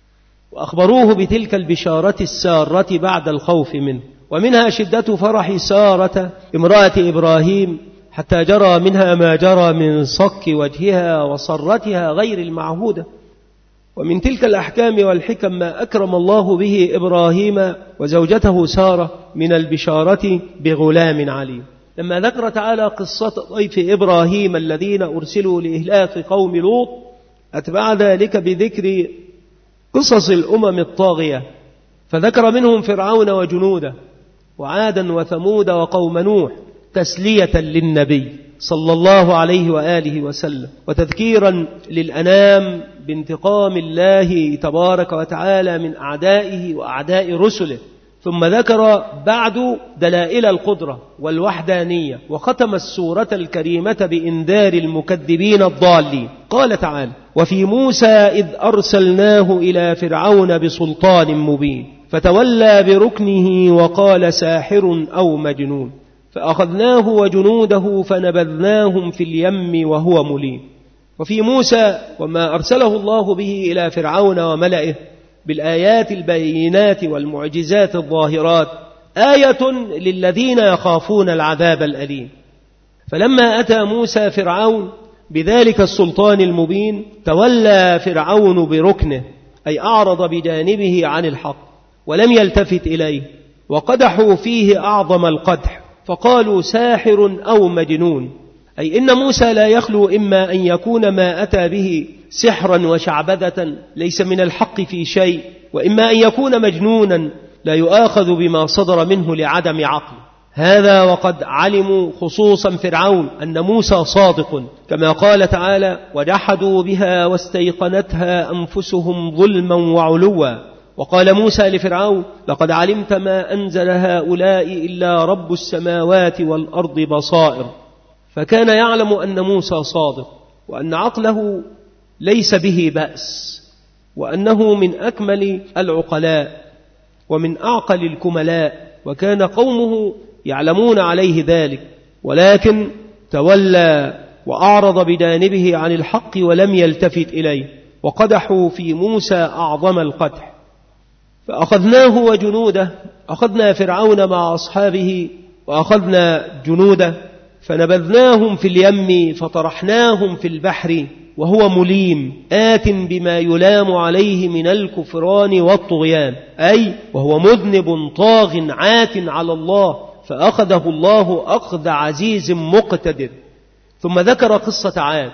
وأخبروه بتلك البشارة السارة بعد الخوف منه. ومنها شدة فرح سارة امرأة إبراهيم حتى جرى منها ما جرى من صك وجهها وصرتها غير المعهودة. ومن تلك الأحكام والحكم ما أكرم الله به إبراهيم وزوجته سارة من البشارة بغلام عليم. لما ذكر تعالى قصة ضيف إبراهيم الذين أرسلوا لإهلاك قوم لوط، أتبع ذلك بذكر قصص الأمم الطاغية، فذكر منهم فرعون وجنوده وعادا وثمود وقوم نوح تسلية للنبي صلى الله عليه وآله وسلم، وتذكيرا للأنام بانتقام الله تبارك وتعالى من أعدائه وأعداء رسله. ثم ذكر بعد دلائل القدرة والوحدانية، وختم السورة الكريمة بإنذار المكذبين الضالين. قال تعالى: وفي موسى إذ أرسلناه إلى فرعون بسلطان مبين فتولى بركنه وقال ساحر أو مجنون فأخذناه وجنوده فنبذناهم في اليم وهو مليم. وفي موسى وما أرسله الله به إلى فرعون وملئه بالآيات البينات والمعجزات الظاهرات آية للذين يخافون العذاب الأليم. فلما أتى موسى فرعون بذلك السلطان المبين تولى فرعون بركنه، أي أعرض بجانبه عن الحق ولم يلتفت إليه، وقدحوا فيه أعظم القدح فقالوا ساحر أو مجنون، أي إن موسى لا يخلو إما أن يكون ما أتى به سحرا وشعبذة ليس من الحق في شيء، وإما أن يكون مجنونا لا يؤاخذ بما صدر منه لعدم عقل. هذا وقد علموا خصوصا فرعون أن موسى صادق، كما قال تعالى: وجحدوا بها واستيقنتها أنفسهم ظلما وعلوا وقال موسى لفرعون لقد علمت ما أنزل هؤلاء إلا رب السماوات والأرض بصائر. فكان يعلم أن موسى صادق، وأن عقله ليس به بأس، وأنه من أكمل العقلاء ومن أعقل الكملاء، وكان قومه يعلمون عليه ذلك، ولكن تولى وأعرض بجانبه عن الحق ولم يلتفت إليه، وقدحوا في موسى أعظم القدح. فأخذناه وجنوده، أخذنا فرعون مع أصحابه وأخذنا جنوده فنبذناهم في اليم فطرحناهم في البحر وهو مليم آت بما يلام عليه من الكفران والطغيان، أي وهو مذنب طاغ عات على الله، فأخذه الله أخذ عزيز مقتدر. ثم ذكر قصة عاد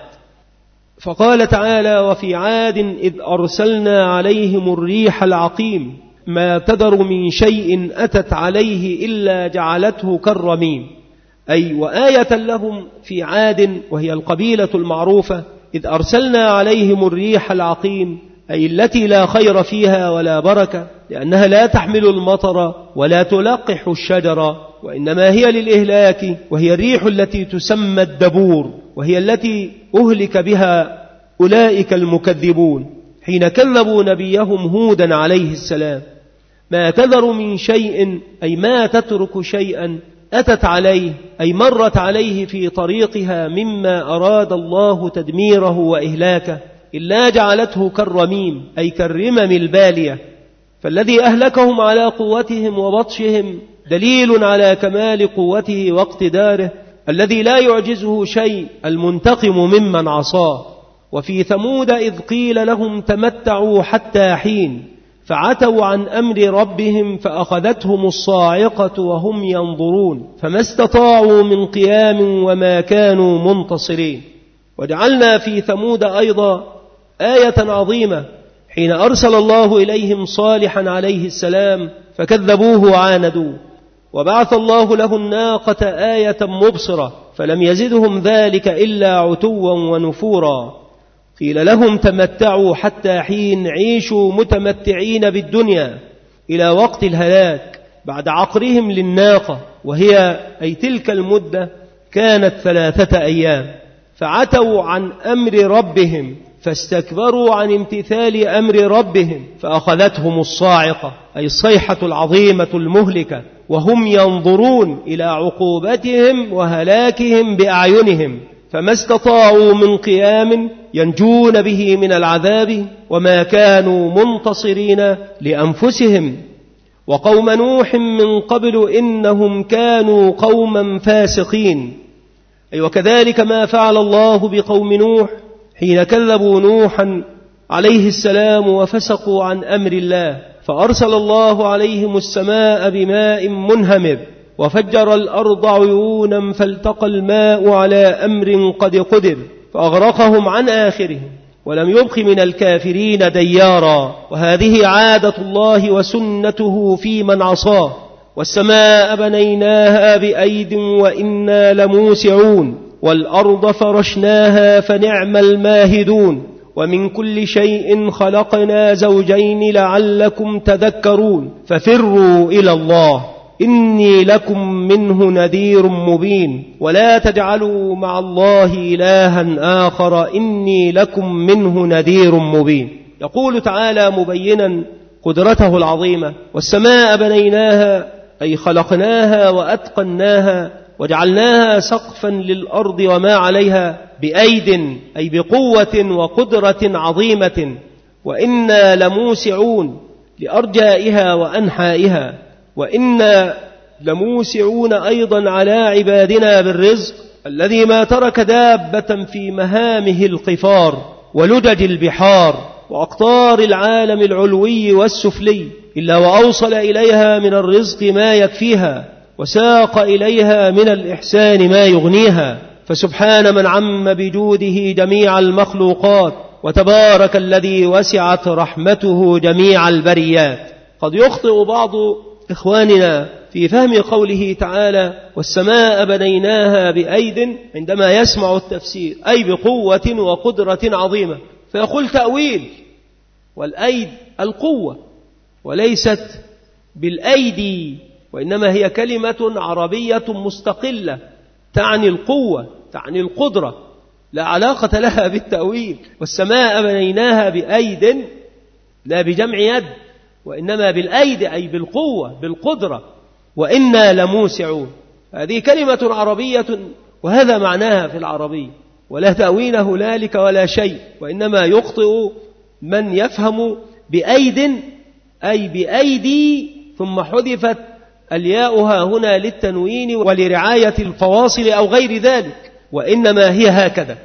فقال تعالى وفي عاد إذ أرسلنا عليهم الريح العقيم ما تذر من شيء أتت عليه إلا جعلته كالرميم، أي وآية لهم في عاد وهي القبيلة المعروفة إذ أرسلنا عليهم الريح العقيم، أي التي لا خير فيها ولا بركة، لأنها لا تحمل المطر ولا تلقح الشجر، وإنما هي للإهلاك، وهي الريح التي تسمى الدبور، وهي التي أهلك بها أولئك المكذبون حين كذبوا نبيهم هودا عليه السلام. ما تذر من شيء أي ما تترك شيئا أتت عليه أي مرت عليه في طريقها مما أراد الله تدميره وإهلاكه إلا جعلته كالرميم أي كالرمم البالية. فالذي أهلكهم على قوتهم وبطشهم دليل على كمال قوته واقتداره الذي لا يعجزه شيء، المنتقم ممن عصاه. وفي ثمود إذ قيل لهم تمتعوا حتى حين فعتوا عن أمر ربهم فأخذتهم الصاعقة وهم ينظرون فما استطاعوا من قيام وما كانوا منتصرين. وجعلنا في ثمود أيضا آية عظيمة حين أرسل الله إليهم صالحا عليه السلام فكذبوه وعاندوه، وبعث الله له الناقة آية مبصرة فلم يزدهم ذلك إلا عتوا ونفورا. قيل لهم تمتعوا حتى حين عيشوا متمتعين بالدنيا إلى وقت الهلاك بعد عقرهم للناقة، وهي أي تلك المدة كانت ثلاثة أيام. فعتوا عن أمر ربهم فاستكبروا عن امتثال أمر ربهم فأخذتهم الصاعقة أي الصيحة العظيمة المهلكة وهم ينظرون إلى عقوبتهم وهلاكهم بأعينهم فما استطاعوا من قيام ينجون به من العذاب وما كانوا منتصرين لأنفسهم. وقوم نوح من قبل إنهم كانوا قوما فاسقين، أي وكذلك ما فعل الله بقوم نوح حين كذبوا نوحا عليه السلام وفسقوا عن أمر الله، فأرسل الله عليهم السماء بماء منهمر وفجر الأرض عيونا فالتقى الماء على أمر قد قدر فأغرقهم عن آخرهم ولم يبق من الكافرين ديارا. وهذه عادة الله وسنته في من عصاه. والسماء بنيناها بأيد وإنا لموسعون والأرض فرشناها فنعم الماهدون ومن كل شيء خلقنا زوجين لعلكم تذكرون ففروا إلى الله إني لكم منه نذير مبين ولا تجعلوا مع الله إلها آخر إني لكم منه نذير مبين. يقول تعالى مبينا قدرته العظيمة والسماء بنيناها أي خلقناها وأتقناها وجعلناها سقفا للأرض وما عليها بأيد أي بقوة وقدرة عظيمة وإنا لموسعون لأرجائها وأنحائها وإنا لموسعون أيضا على عبادنا بالرزق الذي ما ترك دابة في مهامه القفار ولجج البحار وأقطار العالم العلوي والسفلي إلا وأوصل إليها من الرزق ما يكفيها وساق إليها من الإحسان ما يغنيها. فسبحان من عم بجوده جميع المخلوقات وتبارك الذي وسعت رحمته جميع البريات. قد يخطئ بعض إخواننا في فهم قوله تعالى والسماء بنيناها بأيد عندما يسمع التفسير أي بقوة وقدرة عظيمة فيقول تأويل، والأيد القوة وليست بالأيدي، وإنما هي كلمة عربية مستقلة تعني القوة، تعني القدرة، لا علاقة لها بالتأويل. والسماء بنيناها بأيد، لا بجمع يد، وإنما بالأيد أي بالقوة بالقدرة. وإنا لموسعون، هذه كلمة عربية وهذا معناها في العربية، ولا تأويل هنالك ولا شيء، وإنما يخطئ من يفهم بأيد أي بأيدي ثم حذفت الياء هنا للتنوين ولرعاية الفواصل أو غير ذلك، وإنما هي هكذا.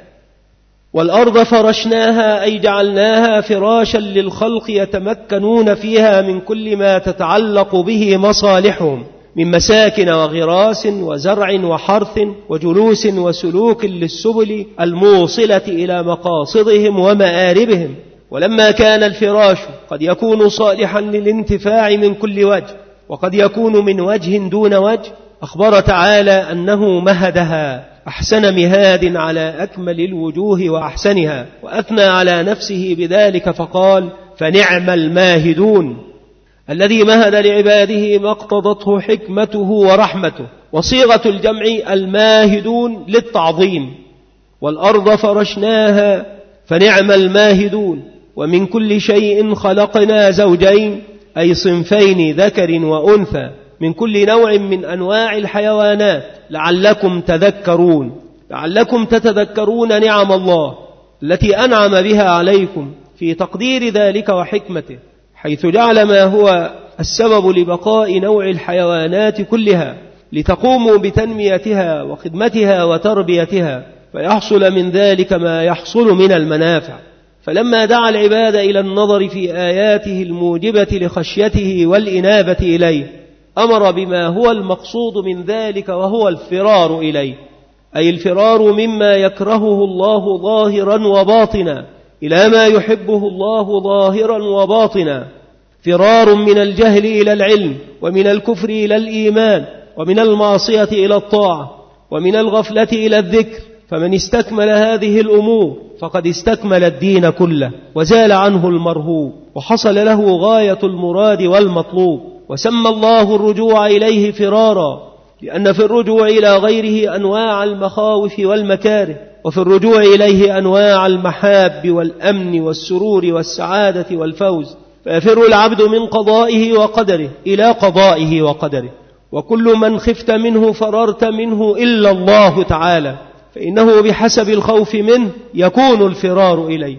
والأرض فرشناها أي جعلناها فراشا للخلق يتمكنون فيها من كل ما تتعلق به مصالحهم من مساكن وغراس وزرع وحرث وجلوس وسلوك للسبل الموصلة إلى مقاصدهم ومآربهم. ولما كان الفراش قد يكون صالحا للانتفاع من كل وجه وقد يكون من وجه دون وجه، أخبر تعالى أنه مهدها أحسن مهاد على أكمل الوجوه وأحسنها، وأثنى على نفسه بذلك فقال فنعم الماهدون، الذي مهد لعباده ما اقتضته حكمته ورحمته. وصيغة الجمع الماهدون للتعظيم. والأرض فرشناها فنعم الماهدون. ومن كل شيء خلقنا زوجين أي صنفين ذكر وأنثى من كل نوع من أنواع الحيوانات لعلكم تذكرون، لعلكم تتذكرون نعم الله التي أنعم بها عليكم في تقدير ذلك وحكمته، حيث جعل ما هو السبب لبقاء نوع الحيوانات كلها لتقوموا بتنميتها وخدمتها وتربيتها، فيحصل من ذلك ما يحصل من المنافع. فلما دعا العباد إلى النظر في آياته الموجبة لخشيته والإنابة إليه، أمر بما هو المقصود من ذلك وهو الفرار إليه، أي الفرار مما يكرهه الله ظاهرا وباطنا إلى ما يحبه الله ظاهرا وباطنا، فرار من الجهل إلى العلم، ومن الكفر إلى الإيمان، ومن المعصية إلى الطاعة، ومن الغفلة إلى الذكر. فمن استكمل هذه الأمور فقد استكمل الدين كله وزال عنه المرهوب وحصل له غاية المراد والمطلوب. وسمى الله الرجوع إليه فرارا، لأن في الرجوع إلى غيره أنواع المخاوف والمكاره، وفي الرجوع إليه أنواع المحاب والأمن والسرور والسعادة والفوز. فيفر العبد من قضائه وقدره إلى قضائه وقدره. وكل من خفت منه فررت منه إلا الله تعالى، فإنه بحسب الخوف منه يكون الفرار إليه.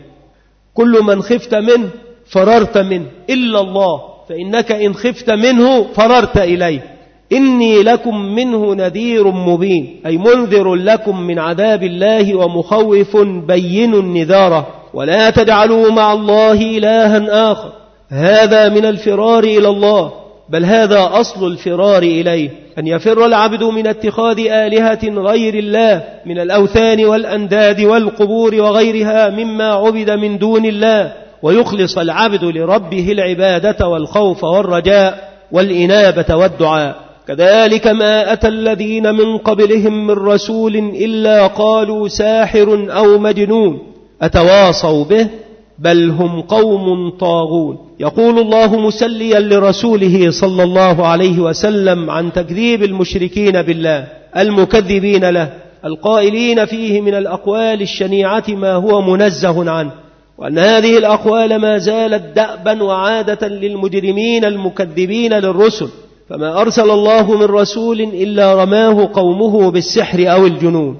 كل من خفت منه فررت منه إلا الله، فإنك إن خفت منه فررت إليه. إني لكم منه نذير مبين، أي منذر لكم من عذاب الله ومخوف بين النذارة. ولا تجعلوا مع الله إلها آخر، هذا من الفرار إلى الله، بل هذا أصل الفرار إليه، أن يفر العبد من اتخاذ آلهة غير الله من الأوثان والأنداد والقبور وغيرها مما عبد من دون الله، ويخلص العبد لربه العبادة والخوف والرجاء والإنابة والدعاء. كذلك ما أتى الذين من قبلهم من رسول إلا قالوا ساحر أو مجنون أتواصوا به بل هم قوم طاغون. يقول الله مسليا لرسوله صلى الله عليه وسلم عن تكذيب المشركين بالله المكذبين له القائلين فيه من الأقوال الشنيعة ما هو منزه عنه، وأن هذه الأقوال ما زالت دأبا وعادة للمجرمين المكذبين للرسل، فما أرسل الله من رسول إلا رماه قومه بالسحر أو الجنون.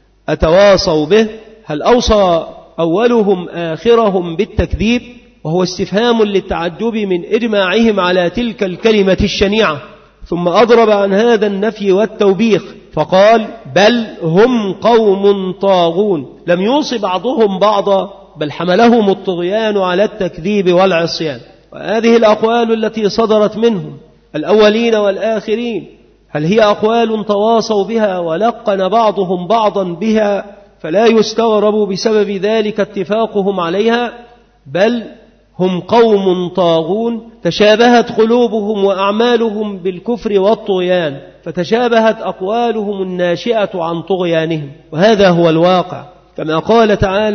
أتواصوا به، هل أوصى أولهم آخرهم بالتكذيب؟ وهو استفهام للتعجب من إجماعهم على تلك الكلمة الشنيعة، ثم أضرب عن هذا النفي والتوبيخ فقال بل هم قوم طاغون. لم يوصي بعضهم بعضا، بل حملهم الطغيان على التكذيب والعصيان. وهذه الأقوال التي صدرت منهم الأولين والآخرين، هل هي أقوال تواصوا بها ولقن بعضهم بعضا بها فلا يستغرب بسبب ذلك اتفاقهم عليها؟ بل هم قوم طاغون، تشابهت قلوبهم وأعمالهم بالكفر والطغيان، فتشابهت أقوالهم الناشئة عن طغيانهم، وهذا هو الواقع. كما قال تعالى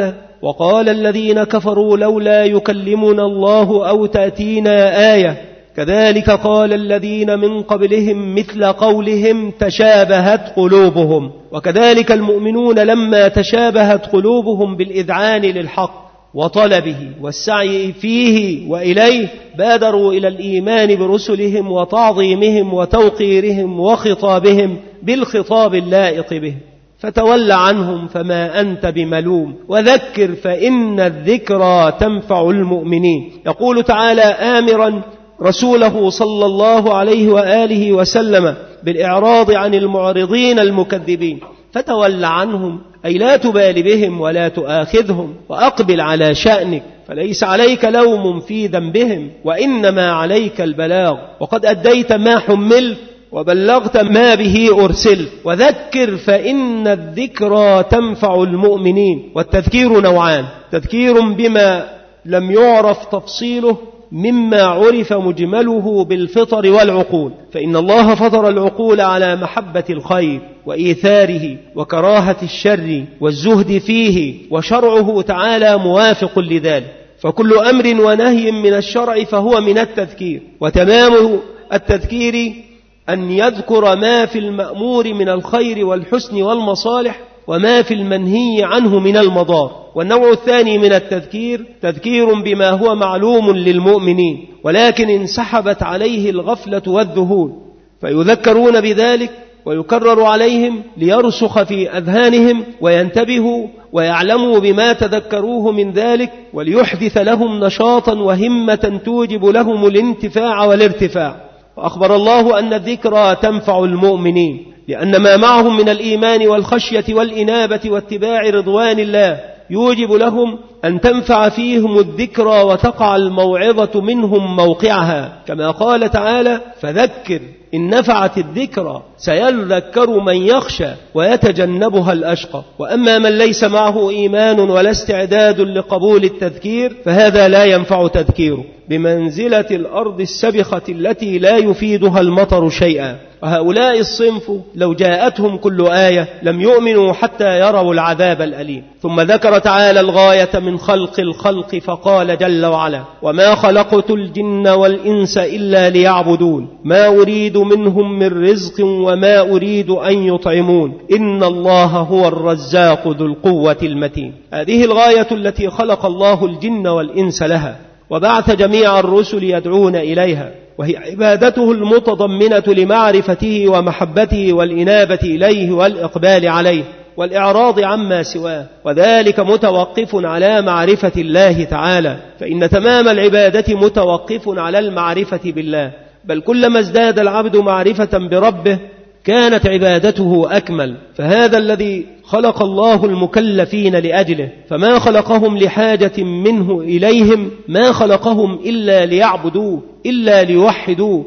وقال الذين كفروا لولا يكلمنا الله أو تأتينا آية كذلك قال الذين من قبلهم مثل قولهم تشابهت قلوبهم. وكذلك المؤمنون لما تشابهت قلوبهم بالإذعان للحق وطلبه والسعي فيه وإليه بادروا إلى الإيمان برسلهم وتعظيمهم وتوقيرهم وخطابهم بالخطاب اللائق بهم. فتول عنهم فما أنت بملوم وذكر فإن الذكرى تنفع المؤمنين. يقول تعالى آمرا رسوله صلى الله عليه وآله وسلم بالإعراض عن المعرضين المكذبين، فتول عنهم أي لا تبال بهم ولا تؤاخذهم وأقبل على شأنك، فليس عليك لوم في ذنبهم وإنما عليك البلاغ، وقد أديت ما حملت وبلغت ما به أرسل. وذكر فإن الذكرى تنفع المؤمنين. والتذكير نوعان: تذكير بما لم يعرف تفصيله مما عرف مجمله بالفطر والعقول، فإن الله فطر العقول على محبة الخير وإيثاره وكراهة الشر والزهد فيه، وشرعه تعالى موافق لذلك، فكل أمر ونهي من الشرع فهو من التذكير. وتمام التذكير أن يذكر ما في المأمور من الخير والحسن والمصالح وما في المنهي عنه من المضار. والنوع الثاني من التذكير تذكير بما هو معلوم للمؤمنين ولكن انسحبت عليه الغفلة والذهول، فيذكرون بذلك ويكرر عليهم ليرسخ في أذهانهم وينتبهوا ويعلموا بما تذكروه من ذلك، وليحدث لهم نشاطا وهمة توجب لهم الانتفاع والارتفاع. وأخبر الله أن الذكرى تنفع المؤمنين لأن ما معهم من الإيمان والخشية والإنابة واتباع رضوان الله يوجب لهم أن تنفع فيهم الذكرى وتقع الموعظة منهم موقعها، كما قال تعالى: فذكر إن نفعت الذكرى سيذكر من يخشى ويتجنبها الأشقى. وأما من ليس معه إيمان ولا استعداد لقبول التذكير فهذا لا ينفع تذكيره، بمنزلة الأرض السبخة التي لا يفيدها المطر شيئا. وهؤلاء الصنف لو جاءتهم كل آية لم يؤمنوا حتى يروا العذاب الأليم. ثم ذكر تعالى الغاية من خلق الخلق فقال جل وعلا: وما خلقت الجن والإنس إلا ليعبدون ما أريد منهم من رزق وما أريد أن يطعمون إن الله هو الرزاق ذو القوة المتين. هذه الغاية التي خلق الله الجن والإنس لها وبعث جميع الرسل يدعون إليها، وهي عبادته المتضمنة لمعرفته ومحبته والإنابة إليه والإقبال عليه والإعراض عما سواه، وذلك متوقف على معرفة الله تعالى، فإن تمام العبادة متوقف على المعرفة بالله، بل كلما ازداد العبد معرفة بربه كانت عبادته أكمل. فهذا الذي خلق الله المكلفين لأجله، فما خلقهم لحاجة منه إليهم، ما خلقهم إلا ليعبدوه إلا ليوحدوه.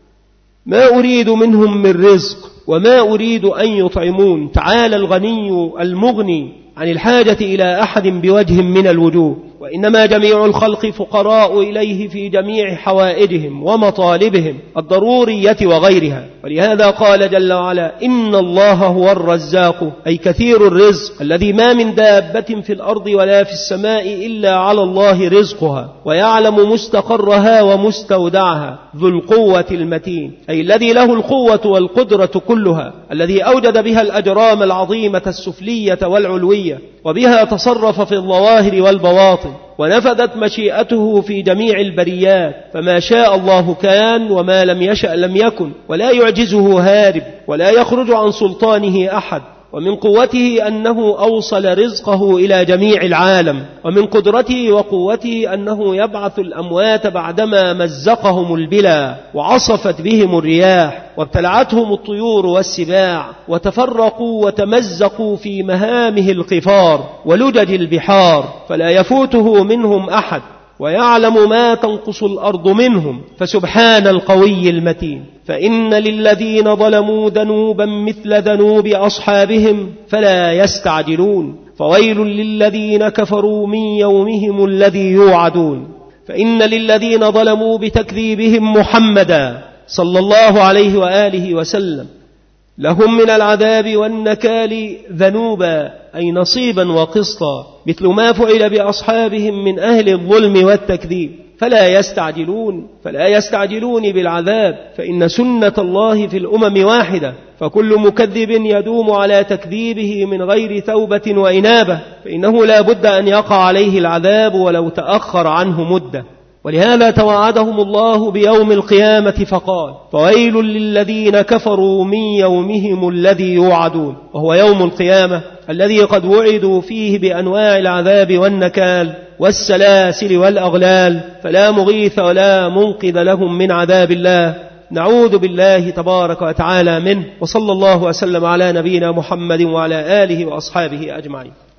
ما أريد منهم من رزق وما أريد أن يطعمون. تعالى الغني المغني عن الحاجة إلى أحد بوجه من الوجوه، وإنما جميع الخلق فقراء إليه في جميع حوائجهم ومطالبهم الضرورية وغيرها. ولهذا قال جل وعلا: إن الله هو الرزاق، أي كثير الرزق، الذي ما من دابة في الأرض ولا في السماء إلا على الله رزقها ويعلم مستقرها ومستودعها، ذو القوة المتين، أي الذي له القوة والقدرة كلها، الذي أوجد بها الأجرام العظيمة السفلية والعلوية، وبها تصرف في الظواهر والبواطن، ونفذت مشيئته في جميع البريات، فما شاء الله كان وما لم يشأ لم يكن، ولا يعجزه هارب ولا يخرج عن سلطانه أحد. ومن قوته أنه أوصل رزقه إلى جميع العالم، ومن قدرته وقوته أنه يبعث الأموات بعدما مزقهم البلا وعصفت بهم الرياح وابتلعتهم الطيور والسباع، وتفرقوا وتمزقوا في مهامه القفار ولجج البحار، فلا يفوته منهم أحد، ويعلم ما تنقص الأرض منهم، فسبحان القوي المتين. فإن للذين ظلموا ذنوبا مثل ذنوب أصحابهم فلا يستعجلون، فويل للذين كفروا من يومهم الذي يوعدون. فإن للذين ظلموا بتكذيبهم محمدا صلى الله عليه وآله وسلم لهم من العذاب والنكال ذنوبا أي نصيبا وقسطا مثل ما فعل بأصحابهم من أهل الظلم والتكذيب، فلا يستعجلون فلا يستعجلون بالعذاب، فإن سنة الله في الأمم واحدة، فكل مكذب يدوم على تكذيبه من غير توبة وإنابة فإنه لا بد أن يقع عليه العذاب ولو تأخر عنه مدة. ولهذا توعدهم الله بيوم القيامة فقال: فويل للذين كفروا من يومهم الذي يوعدون، وهو يوم القيامة الذي قد وعدوا فيه بأنواع العذاب والنكال والسلاسل والأغلال، فلا مغيث ولا منقذ لهم من عذاب الله. نعوذ بالله تبارك وتعالى منه. وصلى الله وسلم على نبينا محمد وعلى آله وأصحابه أجمعين.